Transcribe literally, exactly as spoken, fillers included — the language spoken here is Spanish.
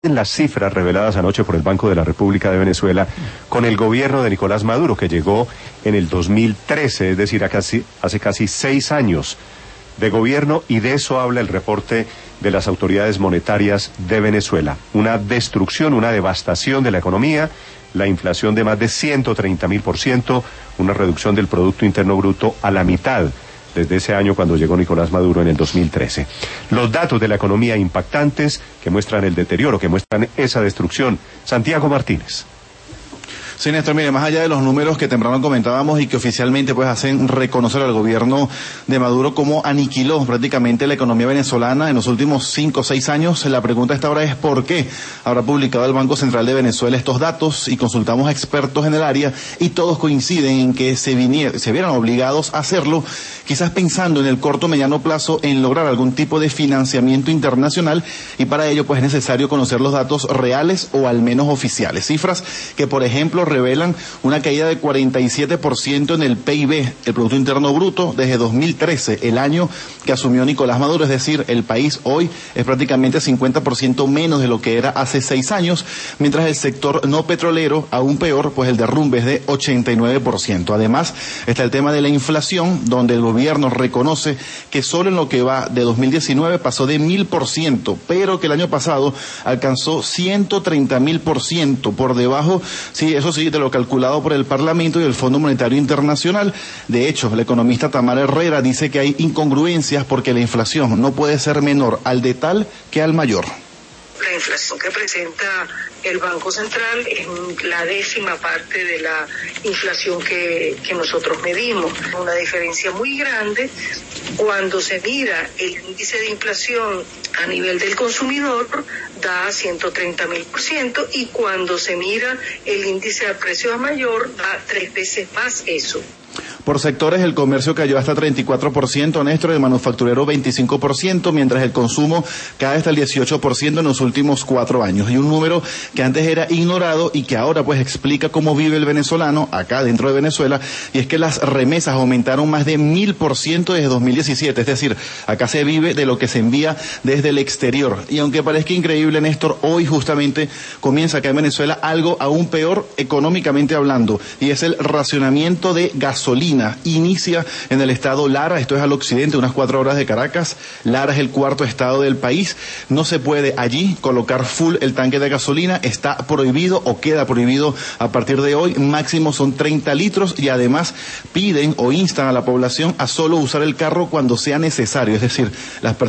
las cifras reveladas anoche por el Banco de la República de Venezuela con el gobierno de Nicolás Maduro, que llegó en el dos mil trece, es decir, a casi, hace casi seis años de gobierno, y de eso habla el reporte de las autoridades monetarias de Venezuela. Una destrucción, una devastación de la economía, la inflación de más de ciento treinta mil por ciento, una reducción del Producto Interno Bruto a la mitad desde ese año cuando llegó Nicolás Maduro en el dos mil trece. Los datos de la economía impactantes que muestran el deterioro, que muestran esa destrucción. Santiago Martínez. Sí, Néstor, mire, más allá de los números que temprano comentábamos y que oficialmente pues hacen reconocer al gobierno de Maduro como aniquiló prácticamente la economía venezolana en los últimos cinco o seis años, la pregunta esta hora es ¿por qué habrá publicado el Banco Central de Venezuela estos datos? Y consultamos a expertos en el área y todos coinciden en que se, vinier- se vieran obligados a hacerlo, quizás pensando en el corto o mediano plazo en lograr algún tipo de financiamiento internacional, y para ello pues es necesario conocer los datos reales o al menos oficiales. Cifras que, por ejemplo, revelan una caída de cuarenta y siete por ciento en el P I B, el Producto Interno Bruto, desde dos mil trece, el año que asumió Nicolás Maduro. Es decir, el país hoy es prácticamente cincuenta por ciento menos de lo que era hace seis años, mientras el sector no petrolero, aún peor, pues el derrumbe es de ochenta y nueve por ciento. Además, está el tema de la inflación, donde el gobierno reconoce que solo en lo que va de dos mil diecinueve pasó de mil por ciento, pero que el año pasado alcanzó ciento treinta mil por ciento, por debajo, sí, eso sí, de lo calculado por el Parlamento y el Fondo Monetario Internacional. De hecho, la economista Tamara Herrera dice que hay incongruencias porque la inflación no puede ser menor al de tal que al mayor. La inflación que presenta el Banco Central es la décima parte de la inflación que, que nosotros medimos. Una diferencia muy grande cuando se mira el índice de inflación a nivel del consumidor, da ciento treinta mil por ciento, y cuando se mira el índice de precio mayor, da tres veces más eso. Por sectores, el comercio cayó hasta treinta y cuatro por ciento, Néstor, el manufacturero veinticinco por ciento, mientras el consumo cae hasta el dieciocho por ciento en los últimos cuatro años. Y un número que antes era ignorado y que ahora pues explica cómo vive el venezolano acá dentro de Venezuela, y es que las remesas aumentaron más de mil por ciento desde dos mil diecisiete, es decir, acá se vive de lo que se envía desde el exterior. Y aunque parezca increíble, Néstor, hoy justamente comienza acá en Venezuela algo aún peor económicamente hablando, y es el racionamiento de gasolina. Inicia en el estado Lara, esto es al occidente, unas cuatro horas de Caracas. Lara es el cuarto estado del país. No se puede allí colocar full el tanque de gasolina, está prohibido o queda prohibido a partir de hoy. Máximo son treinta litros, y además piden o instan a la población a solo usar el carro cuando sea necesario, es decir, las personas